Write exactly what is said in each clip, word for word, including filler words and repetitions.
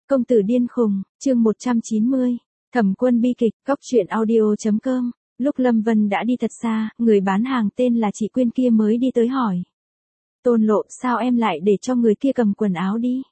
Công tử điên khùng, chương một trăm chín mươi. Thẩm Quân bi kịch, cóc truyện audio.com. Lúc Lâm Vân đã đi thật xa, người bán hàng tên là chị Quyên kia mới đi tới hỏi. Tôn Lộ, sao em lại để cho người kia cầm quần áo đi?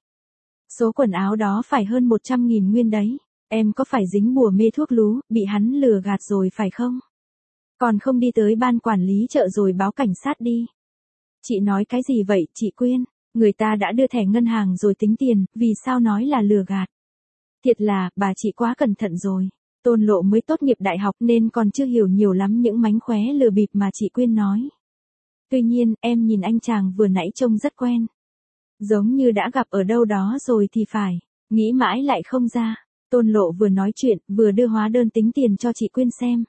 Số quần áo đó phải hơn một trăm nghìn nguyên đấy. Em có phải dính bùa mê thuốc lú, bị hắn lừa gạt rồi phải không? Còn không đi tới ban quản lý chợ rồi báo cảnh sát đi. Chị nói cái gì vậy, chị Quyên? Người ta đã đưa thẻ ngân hàng rồi tính tiền, vì sao nói là lừa gạt? Thiệt là, bà chị quá cẩn thận rồi. Tôn Lộ mới tốt nghiệp đại học nên còn chưa hiểu nhiều lắm những mánh khóe lừa bịp mà chị Quyên nói. Tuy nhiên, em nhìn anh chàng vừa nãy trông rất quen. Giống như đã gặp ở đâu đó rồi thì phải. Nghĩ mãi lại không ra. Tôn Lộ vừa nói chuyện, vừa đưa hóa đơn tính tiền cho chị Quyên xem.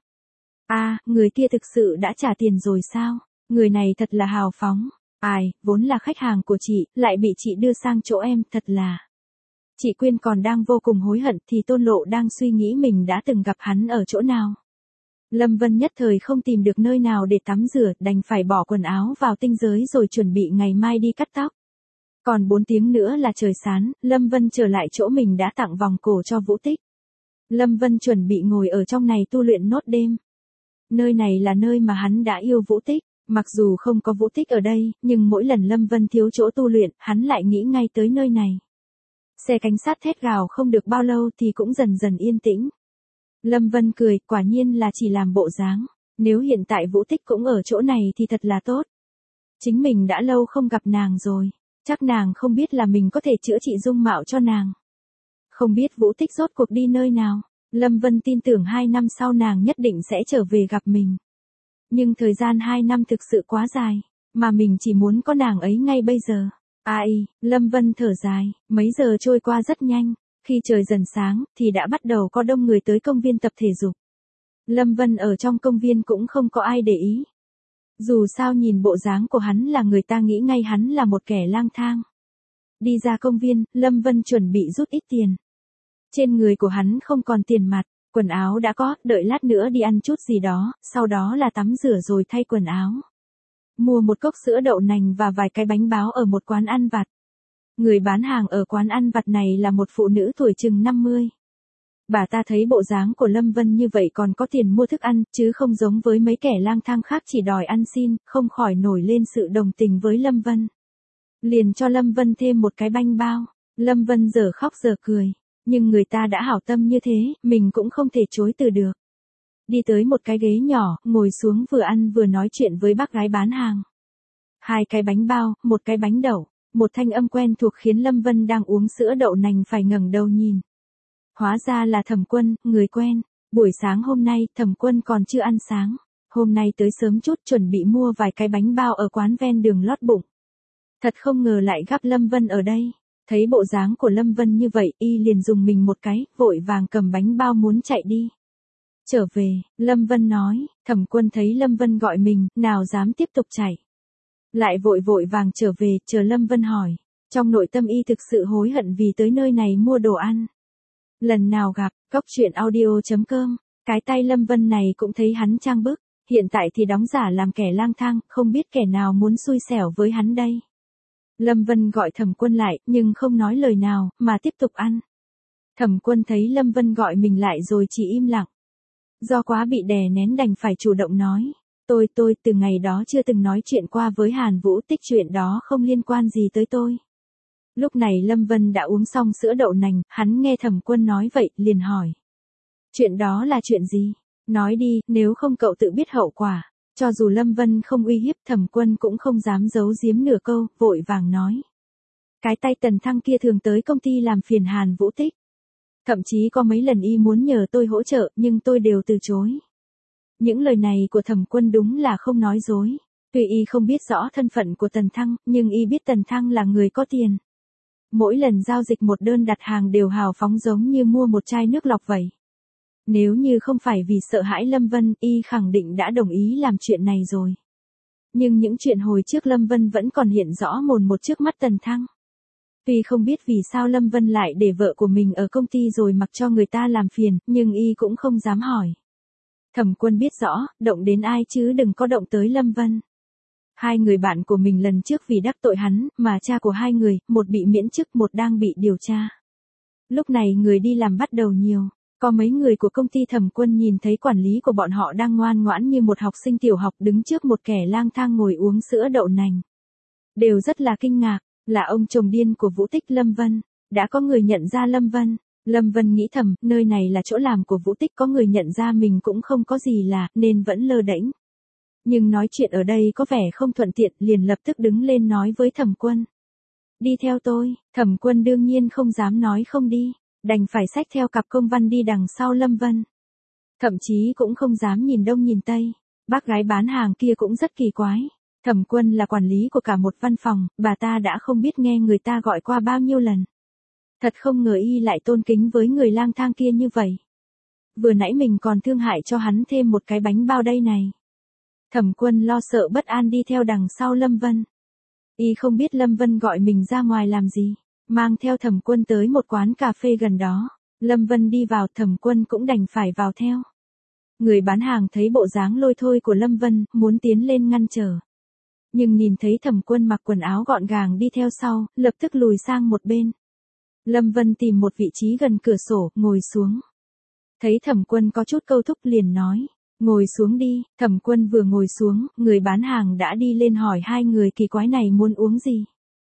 À, người kia thực sự đã trả tiền rồi sao? Người này thật là hào phóng. Ai, vốn là khách hàng của chị, lại bị chị đưa sang chỗ em, thật là. Chị Quyên còn đang vô cùng hối hận thì Tôn Lộ đang suy nghĩ mình đã từng gặp hắn ở chỗ nào. Lâm Vân nhất thời không tìm được nơi nào để tắm rửa, đành phải bỏ quần áo vào tinh giới rồi chuẩn bị ngày mai đi cắt tóc. Còn bốn tiếng nữa là trời sáng, Lâm Vân trở lại chỗ mình đã tặng vòng cổ cho Vũ Tích. Lâm Vân chuẩn bị ngồi ở trong này tu luyện nốt đêm. Nơi này là nơi mà hắn đã yêu Vũ Tích. Mặc dù không có Vũ Tích ở đây, nhưng mỗi lần Lâm Vân thiếu chỗ tu luyện, hắn lại nghĩ ngay tới nơi này. Xe cảnh sát thét gào không được bao lâu thì cũng dần dần yên tĩnh. Lâm Vân cười, quả nhiên là chỉ làm bộ dáng. Nếu hiện tại Vũ Tích cũng ở chỗ này thì thật là tốt. Chính mình đã lâu không gặp nàng rồi. Chắc nàng không biết là mình có thể chữa trị dung mạo cho nàng. Không biết Vũ Tích rốt cuộc đi nơi nào. Lâm Vân tin tưởng hai năm sau nàng nhất định sẽ trở về gặp mình. Nhưng thời gian hai năm thực sự quá dài, mà mình chỉ muốn có nàng ấy ngay bây giờ. Ai, Lâm Vân thở dài, mấy giờ trôi qua rất nhanh, khi trời dần sáng, thì đã bắt đầu có đông người tới công viên tập thể dục. Lâm Vân ở trong công viên cũng không có ai để ý. Dù sao nhìn bộ dáng của hắn là người ta nghĩ ngay hắn là một kẻ lang thang. Đi ra công viên, Lâm Vân chuẩn bị rút ít tiền. Trên người của hắn không còn tiền mặt. Quần áo đã có, đợi lát nữa đi ăn chút gì đó, sau đó là tắm rửa rồi thay quần áo. Mua một cốc sữa đậu nành và vài cái bánh báo ở một quán ăn vặt. Người bán hàng ở quán ăn vặt này là một phụ nữ tuổi chừng năm mươi. Bà ta thấy bộ dáng của Lâm Vân như vậy còn có tiền mua thức ăn, chứ không giống với mấy kẻ lang thang khác chỉ đòi ăn xin, không khỏi nổi lên sự đồng tình với Lâm Vân. Liền cho Lâm Vân thêm một cái bánh bao. Lâm Vân giờ khóc giờ cười. Nhưng người ta đã hảo tâm như thế, mình cũng không thể chối từ được. Đi tới một cái ghế nhỏ, ngồi xuống vừa ăn vừa nói chuyện với bác gái bán hàng. Hai cái bánh bao, một cái bánh đậu, một thanh âm quen thuộc khiến Lâm Vân đang uống sữa đậu nành phải ngẩng đầu nhìn. Hóa ra là Thẩm Quân, người quen. Buổi sáng hôm nay, Thẩm Quân còn chưa ăn sáng. Hôm nay tới sớm chút chuẩn bị mua vài cái bánh bao ở quán ven đường lót bụng. Thật không ngờ lại gặp Lâm Vân ở đây. Thấy bộ dáng của Lâm Vân như vậy, y liền dùng mình một cái, vội vàng cầm bánh bao muốn chạy đi. Trở về, Lâm Vân nói, Thẩm Quân thấy Lâm Vân gọi mình, nào dám tiếp tục chạy. Lại vội vội vàng trở về, chờ Lâm Vân hỏi. Trong nội tâm y thực sự hối hận vì tới nơi này mua đồ ăn. Lần nào gặp, cóc truyện audio.com, cái tay Lâm Vân này cũng thấy hắn trang bức, hiện tại thì đóng giả làm kẻ lang thang, không biết kẻ nào muốn xui xẻo với hắn đây. Lâm Vân gọi Thẩm Quân lại, nhưng không nói lời nào, mà tiếp tục ăn. Thẩm Quân thấy Lâm Vân gọi mình lại rồi chỉ im lặng. Do quá bị đè nén đành phải chủ động nói. Tôi tôi từ ngày đó chưa từng nói chuyện qua với Hàn Vũ Tích, chuyện đó không liên quan gì tới tôi. Lúc này Lâm Vân đã uống xong sữa đậu nành, hắn nghe Thẩm Quân nói vậy, liền hỏi. Chuyện đó là chuyện gì? Nói đi, nếu không cậu tự biết hậu quả. Cho dù Lâm Vân không uy hiếp, Thẩm Quân cũng không dám giấu giếm nửa câu, vội vàng nói. Cái tay Tần Thăng kia thường tới công ty làm phiền Hàn Vũ Tích. Thậm chí có mấy lần y muốn nhờ tôi hỗ trợ, nhưng tôi đều từ chối. Những lời này của Thẩm Quân đúng là không nói dối. Tuy y không biết rõ thân phận của Tần Thăng, nhưng y biết Tần Thăng là người có tiền. Mỗi lần giao dịch một đơn đặt hàng đều hào phóng giống như mua một chai nước lọc vậy. Nếu như không phải vì sợ hãi Lâm Vân, y khẳng định đã đồng ý làm chuyện này rồi. Nhưng những chuyện hồi trước Lâm Vân vẫn còn hiện rõ mồn một trước mắt Tần Thăng. Tuy không biết vì sao Lâm Vân lại để vợ của mình ở công ty rồi mặc cho người ta làm phiền, nhưng y cũng không dám hỏi. Thẩm Quân biết rõ, động đến ai chứ đừng có động tới Lâm Vân. Hai người bạn của mình lần trước vì đắc tội hắn, mà cha của hai người, một bị miễn chức, một đang bị điều tra. Lúc này người đi làm bắt đầu nhiều. Có mấy người của công ty Thẩm Quân nhìn thấy quản lý của bọn họ đang ngoan ngoãn như một học sinh tiểu học đứng trước một kẻ lang thang ngồi uống sữa đậu nành. Đều rất là kinh ngạc, là ông chồng điên của Vũ Tích Lâm Vân. Đã có người nhận ra Lâm Vân. Lâm Vân nghĩ thầm, nơi này là chỗ làm của Vũ Tích, có người nhận ra mình cũng không có gì là, nên vẫn lơ đễnh. Nhưng nói chuyện ở đây có vẻ không thuận tiện, liền lập tức đứng lên nói với Thẩm Quân. Đi theo tôi. Thẩm Quân đương nhiên không dám nói không đi, đành phải xách theo cặp công văn đi đằng sau Lâm Vân. Thậm chí cũng không dám nhìn đông nhìn tây. Bác gái bán hàng kia cũng rất kỳ quái. Thẩm Quân là quản lý của cả một văn phòng, bà ta đã không biết nghe người ta gọi qua bao nhiêu lần. Thật không ngờ y lại tôn kính với người lang thang kia như vậy. Vừa nãy mình còn thương hại cho hắn thêm một cái bánh bao đây này. Thẩm Quân lo sợ bất an đi theo đằng sau Lâm Vân. Y không biết Lâm Vân gọi mình ra ngoài làm gì, mang theo Thẩm Quân tới một quán cà phê gần đó. Lâm Vân đi vào, Thẩm Quân cũng đành phải vào theo. Người bán hàng thấy bộ dáng lôi thôi của Lâm Vân, muốn tiến lên ngăn trở. Nhưng nhìn thấy Thẩm Quân mặc quần áo gọn gàng đi theo sau, lập tức lùi sang một bên. Lâm Vân tìm một vị trí gần cửa sổ, ngồi xuống. Thấy Thẩm Quân có chút câu thúc liền nói, ngồi xuống đi. Thẩm Quân vừa ngồi xuống, người bán hàng đã đi lên hỏi hai người kỳ quái này muốn uống gì.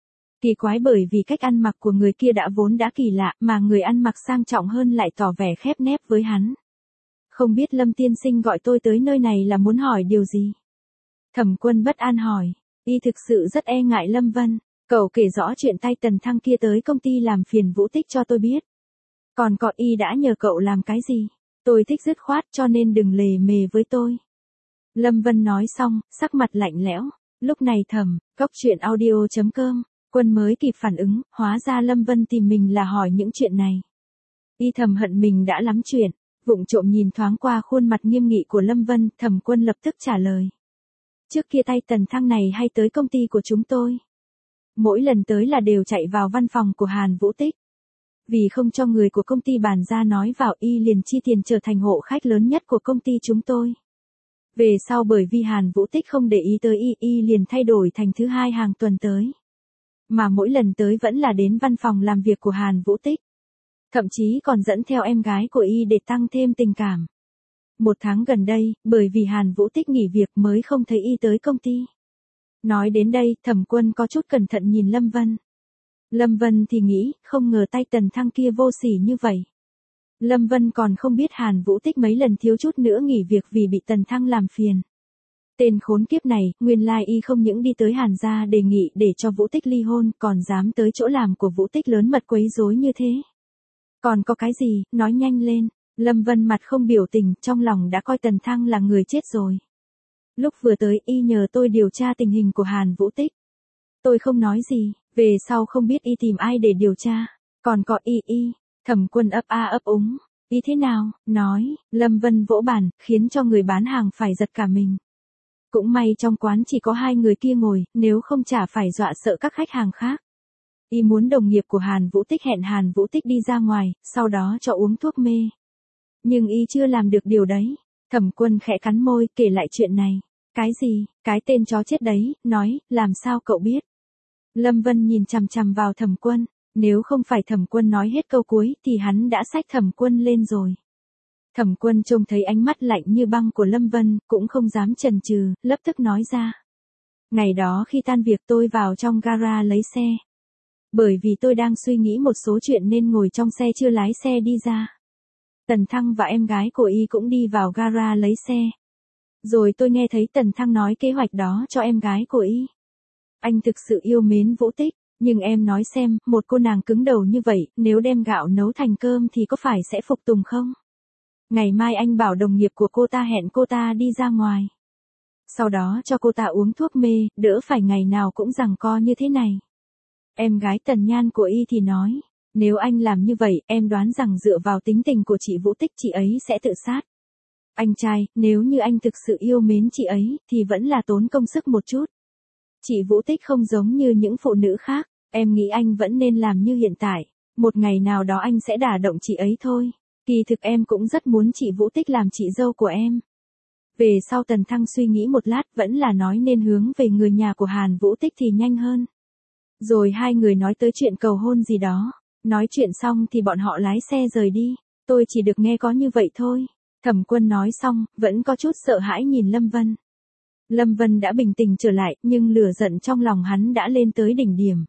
Kỳ quái bởi vì cách ăn mặc của người kia đã vốn đã kỳ lạ, mà người ăn mặc sang trọng hơn lại tỏ vẻ khép nép với hắn. Không biết Lâm tiên sinh gọi tôi tới nơi này là muốn hỏi điều gì? Thẩm Quân bất an hỏi, y thực sự rất e ngại Lâm Vân. Cậu kể rõ chuyện tay Tần Thăng kia tới công ty làm phiền Vũ Tích cho tôi biết. Còn có y đã nhờ cậu làm cái gì? Tôi thích dứt khoát cho nên đừng lề mề với tôi. Lâm Vân nói xong, sắc mặt lạnh lẽo. Lúc này Thẩm, Cóc Truyện Audio chấm com, Quân mới kịp phản ứng, hóa ra Lâm Vân tìm mình là hỏi những chuyện này. Y thầm hận mình đã lắm chuyện, vụng trộm nhìn thoáng qua khuôn mặt nghiêm nghị của Lâm Vân, Thẩm Quân lập tức trả lời. Trước kia tay Tần Thăng này hay tới công ty của chúng tôi. Mỗi lần tới là đều chạy vào văn phòng của Hàn Vũ Tích. Vì không cho người của công ty bàn ra nói vào, y liền chi tiền trở thành hộ khách lớn nhất của công ty chúng tôi. Về sau bởi vì Hàn Vũ Tích không để ý tới y, y liền thay đổi thành thứ hai hàng tuần tới. Mà mỗi lần tới vẫn là đến văn phòng làm việc của Hàn Vũ Tích. Thậm chí còn dẫn theo em gái của y để tăng thêm tình cảm. Một tháng gần đây, bởi vì Hàn Vũ Tích nghỉ việc mới không thấy y tới công ty. Nói đến đây, Thẩm Quân có chút cẩn thận nhìn Lâm Vân. Lâm Vân thì nghĩ, không ngờ tay Tần Thăng kia vô sỉ như vậy. Lâm Vân còn không biết Hàn Vũ Tích mấy lần thiếu chút nữa nghỉ việc vì bị Tần Thăng làm phiền. Tên khốn kiếp này, nguyên lai y không những đi tới Hàn gia đề nghị để cho Vũ Tích ly hôn, còn dám tới chỗ làm của Vũ Tích lớn mật quấy rối như thế. Còn có cái gì, nói nhanh lên. Lâm Vân mặt không biểu tình, trong lòng đã coi Tần Thăng là người chết rồi. Lúc vừa tới y nhờ tôi điều tra tình hình của Hàn Vũ Tích. Tôi không nói gì, về sau không biết y tìm ai để điều tra. Còn có y y, Thẩm Quân ấp a ấp úng. Y thế nào, nói, Lâm Vân vỗ bàn, khiến cho người bán hàng phải giật cả mình. Cũng may trong quán chỉ có hai người kia ngồi, nếu không chả phải dọa sợ các khách hàng khác. Y muốn đồng nghiệp của Hàn Vũ Tích hẹn Hàn Vũ Tích đi ra ngoài, sau đó cho uống thuốc mê. Nhưng y chưa làm được điều đấy. Thẩm Quân khẽ cắn môi, kể lại chuyện này. Cái gì, cái tên chó chết đấy, nói, làm sao cậu biết? Lâm Vân nhìn chằm chằm vào Thẩm Quân, nếu không phải Thẩm Quân nói hết câu cuối thì hắn đã xách Thẩm Quân lên rồi. Thẩm Quân trông thấy ánh mắt lạnh như băng của Lâm Vân, cũng không dám chần chừ, lập tức nói ra. Ngày đó khi tan việc tôi vào trong gara lấy xe. Bởi vì tôi đang suy nghĩ một số chuyện nên ngồi trong xe chưa lái xe đi ra. Tần Thăng và em gái của y cũng đi vào gara lấy xe. Rồi tôi nghe thấy Tần Thăng nói kế hoạch đó cho em gái của y. Anh thực sự yêu mến Vũ Tích, nhưng em nói xem, một cô nàng cứng đầu như vậy, nếu đem gạo nấu thành cơm thì có phải sẽ phục tùng không? Ngày mai anh bảo đồng nghiệp của cô ta hẹn cô ta đi ra ngoài. Sau đó cho cô ta uống thuốc mê, đỡ phải ngày nào cũng giằng co như thế này. Em gái Tần Nhan của y thì nói, nếu anh làm như vậy, em đoán rằng dựa vào tính tình của chị Vũ Tích chị ấy sẽ tự sát. Anh trai, nếu như anh thực sự yêu mến chị ấy, thì vẫn là tốn công sức một chút. Chị Vũ Tích không giống như những phụ nữ khác, em nghĩ anh vẫn nên làm như hiện tại. Một ngày nào đó anh sẽ đả động chị ấy thôi. Kỳ thực em cũng rất muốn chị Vũ Tích làm chị dâu của em. Về sau Tần Thăng suy nghĩ một lát vẫn là nói nên hướng về người nhà của Hàn Vũ Tích thì nhanh hơn. Rồi hai người nói tới chuyện cầu hôn gì đó. Nói chuyện xong thì bọn họ lái xe rời đi. Tôi chỉ được nghe có như vậy thôi. Thẩm Quân nói xong, vẫn có chút sợ hãi nhìn Lâm Vân. Lâm Vân đã bình tĩnh trở lại, nhưng lửa giận trong lòng hắn đã lên tới đỉnh điểm.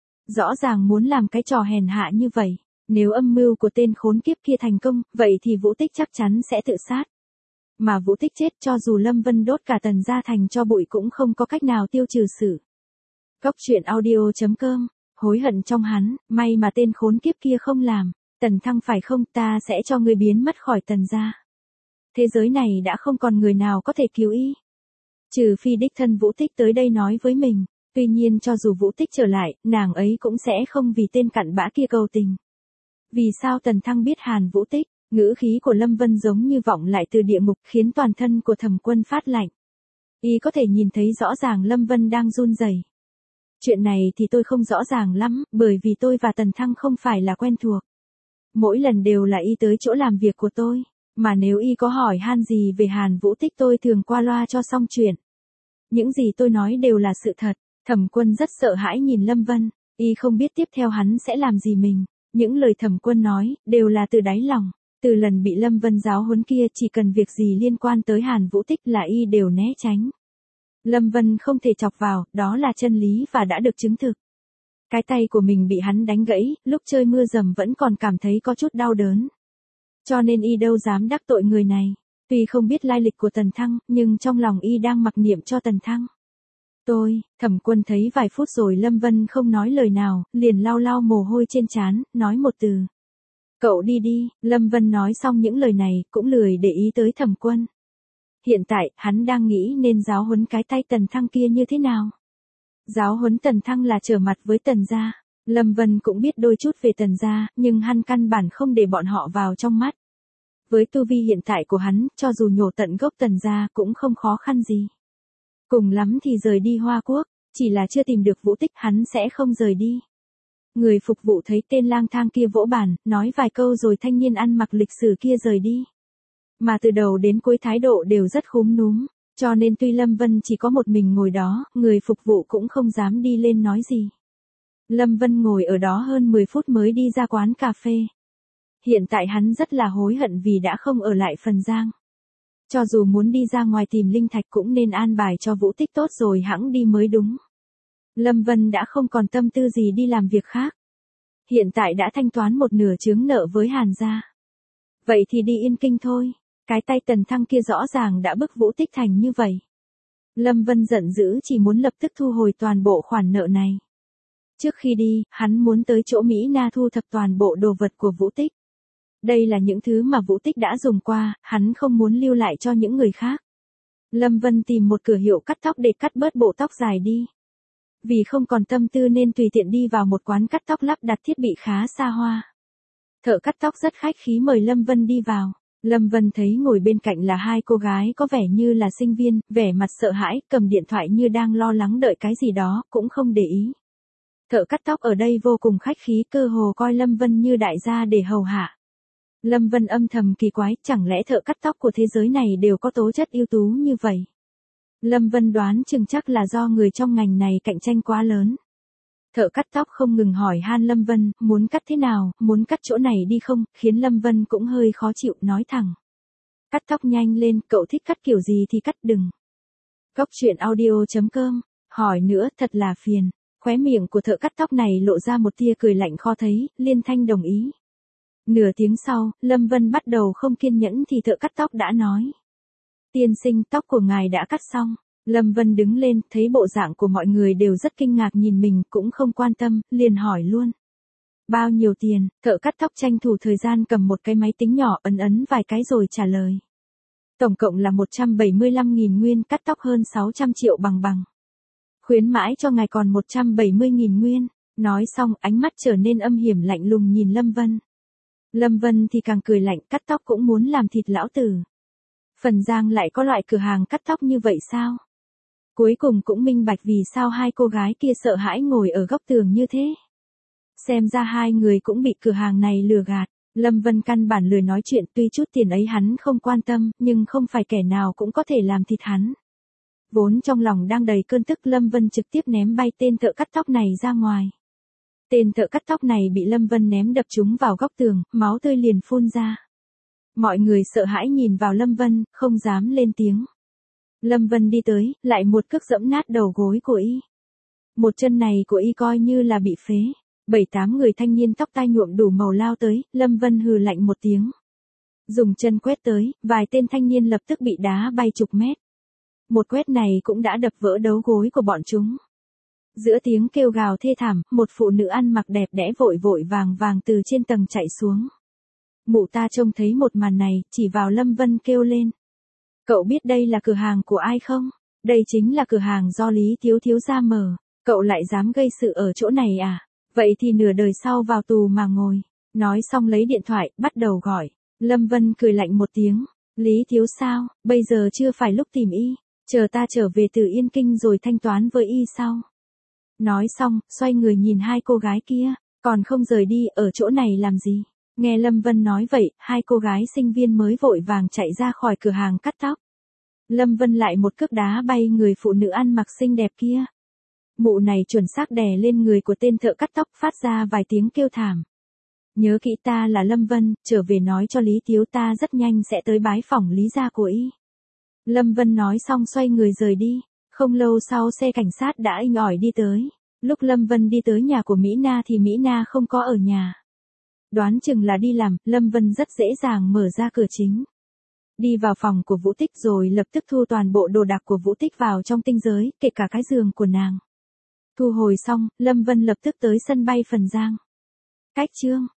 Rõ ràng muốn làm cái trò hèn hạ như vậy. Nếu âm mưu của tên khốn kiếp kia thành công, vậy thì Vũ Tích chắc chắn sẽ tự sát. Mà Vũ Tích chết, cho dù Lâm Vân đốt cả Tần gia thành cho bụi cũng không có cách nào tiêu trừ sự. Cốc truyện audio chấm com, hối hận trong hắn, may mà tên khốn kiếp kia không làm. Tần Thăng phải không, ta sẽ cho ngươi biến mất khỏi Tần gia. Thế giới này đã không còn người nào có thể cứu y. Trừ phi đích thân Vũ Tích tới đây nói với mình. Tuy nhiên cho dù Vũ Tích trở lại, nàng ấy cũng sẽ không vì tên cặn bã kia cầu tình. Vì sao Tần Thăng biết Hàn Vũ Tích? Ngữ khí của Lâm Vân giống như vọng lại từ địa ngục, khiến toàn thân của Thẩm Quân phát lạnh. Y có thể nhìn thấy rõ ràng Lâm Vân đang run rẩy. Chuyện này thì tôi không rõ ràng lắm, bởi vì tôi và Tần Thăng không phải là quen thuộc. Mỗi lần đều là y tới chỗ làm việc của tôi, mà nếu y có hỏi han gì về Hàn Vũ Tích tôi thường qua loa cho xong chuyện. Những gì tôi nói đều là sự thật. Thẩm Quân rất sợ hãi nhìn Lâm Vân, y không biết tiếp theo hắn sẽ làm gì mình. Những lời Thẩm Quân nói, đều là từ đáy lòng. Từ lần bị Lâm Vân giáo huấn kia, chỉ cần việc gì liên quan tới Hàn Vũ Tích là y đều né tránh. Lâm Vân không thể chọc vào, đó là chân lý và đã được chứng thực. Cái tay của mình bị hắn đánh gãy, lúc chơi mưa dầm vẫn còn cảm thấy có chút đau đớn. Cho nên y đâu dám đắc tội người này. Tuy không biết lai lịch của Tần Thăng, nhưng trong lòng y đang mặc niệm cho Tần Thăng. Tôi, Thẩm Quân thấy vài phút rồi Lâm Vân không nói lời nào, liền lau lau mồ hôi trên trán, nói một từ. Cậu đi đi. Lâm Vân nói xong những lời này, cũng lười để ý tới Thẩm Quân. Hiện tại, hắn đang nghĩ nên giáo huấn cái tay Tần Thăng kia như thế nào. Giáo huấn Tần Thăng là trở mặt với Tần gia. Lâm Vân cũng biết đôi chút về Tần gia, nhưng hắn căn bản không để bọn họ vào trong mắt. Với tu vi hiện tại của hắn, cho dù nhổ tận gốc Tần gia cũng không khó khăn gì. Cùng lắm thì rời đi Hoa Quốc, chỉ là chưa tìm được Vũ Tích hắn sẽ không rời đi. Người phục vụ thấy tên lang thang kia vỗ bàn, nói vài câu rồi thanh niên ăn mặc lịch sử kia rời đi. Mà từ đầu đến cuối thái độ đều rất khúm núm, cho nên tuy Lâm Vân chỉ có một mình ngồi đó, người phục vụ cũng không dám đi lên nói gì. Lâm Vân ngồi ở đó hơn mười phút mới đi ra quán cà phê. Hiện tại hắn rất là hối hận vì đã không ở lại Phần Giang. Cho dù muốn đi ra ngoài tìm linh thạch cũng nên an bài cho Vũ Tích tốt rồi hẵng đi mới đúng. Lâm Vân đã không còn tâm tư gì đi làm việc khác. Hiện tại đã thanh toán một nửa chướng nợ với Hàn gia. Vậy thì đi Yên Kinh thôi. Cái tay Tần Thăng kia rõ ràng đã bức Vũ Tích thành như vậy. Lâm Vân giận dữ chỉ muốn lập tức thu hồi toàn bộ khoản nợ này. Trước khi đi, hắn muốn tới chỗ Mỹ Na thu thập toàn bộ đồ vật của Vũ Tích. Đây là những thứ mà Vũ Tích đã dùng qua, hắn không muốn lưu lại cho những người khác. Lâm Vân tìm một cửa hiệu cắt tóc để cắt bớt bộ tóc dài đi. Vì không còn tâm tư nên tùy tiện đi vào một quán cắt tóc lắp đặt thiết bị khá xa hoa. Thợ cắt tóc rất khách khí mời Lâm Vân đi vào. Lâm Vân thấy ngồi bên cạnh là hai cô gái có vẻ như là sinh viên, vẻ mặt sợ hãi, cầm điện thoại như đang lo lắng đợi cái gì đó, cũng không để ý. Thợ cắt tóc ở đây vô cùng khách khí, cơ hồ coi Lâm Vân như đại gia để hầu hạ. Lâm Vân âm thầm kỳ quái, chẳng lẽ thợ cắt tóc của thế giới này đều có tố chất ưu tú như vậy? Lâm Vân đoán chừng chắc là do người trong ngành này cạnh tranh quá lớn. Thợ cắt tóc không ngừng hỏi han Lâm Vân, muốn cắt thế nào, muốn cắt chỗ này đi không, khiến Lâm Vân cũng hơi khó chịu, nói thẳng. Cắt tóc nhanh lên, cậu thích cắt kiểu gì thì cắt đừng. Cốc truyện audio chấm com, hỏi nữa, thật là phiền. Khóe miệng của thợ cắt tóc này lộ ra một tia cười lạnh khó thấy, liên thanh đồng ý. Nửa tiếng sau, Lâm Vân bắt đầu không kiên nhẫn thì thợ cắt tóc đã nói. Tiên sinh, tóc của ngài đã cắt xong. Lâm Vân đứng lên, thấy bộ dạng của mọi người đều rất kinh ngạc nhìn mình, cũng không quan tâm, liền hỏi luôn. Bao nhiêu tiền? Thợ cắt tóc tranh thủ thời gian cầm một cái máy tính nhỏ ấn ấn vài cái rồi trả lời. Tổng cộng là một trăm bảy mươi lăm nghìn nguyên, cắt tóc hơn sáu trăm triệu bằng bằng. Khuyến mãi cho ngài còn một trăm bảy mươi nghìn nguyên. Nói xong, ánh mắt trở nên âm hiểm lạnh lùng nhìn Lâm Vân. Lâm Vân thì càng cười lạnh, cắt tóc cũng muốn làm thịt lão tử. Phần Giang lại có loại cửa hàng cắt tóc như vậy sao? Cuối cùng cũng minh bạch vì sao hai cô gái kia sợ hãi ngồi ở góc tường như thế. Xem ra hai người cũng bị cửa hàng này lừa gạt. Lâm Vân căn bản lười nói chuyện, tuy chút tiền ấy hắn không quan tâm, nhưng không phải kẻ nào cũng có thể làm thịt hắn. Vốn trong lòng đang đầy cơn tức, Lâm Vân trực tiếp ném bay tên thợ cắt tóc này ra ngoài. Tên thợ cắt tóc này bị Lâm Vân ném đập trúng vào góc tường, máu tươi liền phun ra. Mọi người sợ hãi nhìn vào Lâm Vân, không dám lên tiếng. Lâm Vân đi tới, lại một cước giẫm nát đầu gối của y. Một chân này của y coi như là bị phế. Bảy tám người thanh niên tóc tai nhuộm đủ màu lao tới, Lâm Vân hừ lạnh một tiếng. Dùng chân quét tới, vài tên thanh niên lập tức bị đá bay chục mét. Một quét này cũng đã đập vỡ đấu gối của bọn chúng. Giữa tiếng kêu gào thê thảm, một phụ nữ ăn mặc đẹp đẽ vội vội vàng vàng từ trên tầng chạy xuống. Mụ ta trông thấy một màn này, chỉ vào Lâm Vân kêu lên. Cậu biết đây là cửa hàng của ai không? Đây chính là cửa hàng do Lý Thiếu Thiếu gia mở. Cậu lại dám gây sự ở chỗ này à? Vậy thì nửa đời sau vào tù mà ngồi. Nói xong lấy điện thoại, bắt đầu gọi. Lâm Vân cười lạnh một tiếng. Lý Thiếu sao, bây giờ chưa phải lúc tìm y. Chờ ta trở về từ Yên Kinh rồi thanh toán với y sau. Nói xong, xoay người nhìn hai cô gái kia. Còn không rời đi, ở chỗ này làm gì? Nghe Lâm Vân nói vậy, hai cô gái sinh viên mới vội vàng chạy ra khỏi cửa hàng cắt tóc. Lâm Vân lại một cước đá bay người phụ nữ ăn mặc xinh đẹp kia. Mụ này chuẩn xác đè lên người của tên thợ cắt tóc phát ra vài tiếng kêu thảm. Nhớ kỹ ta là Lâm Vân, trở về nói cho Lý Thiếu ta rất nhanh sẽ tới bái phỏng Lý gia của y. Lâm Vân nói xong xoay người rời đi. Không lâu sau xe cảnh sát đã inh ỏi đi tới. Lúc Lâm Vân đi tới nhà của Mỹ Na thì Mỹ Na không có ở nhà. Đoán chừng là đi làm, Lâm Vân rất dễ dàng mở ra cửa chính. Đi vào phòng của Vũ Tích rồi lập tức thu toàn bộ đồ đạc của Vũ Tích vào trong tinh giới, kể cả cái giường của nàng. Thu hồi xong, Lâm Vân lập tức tới sân bay Phần Giang. Cách chương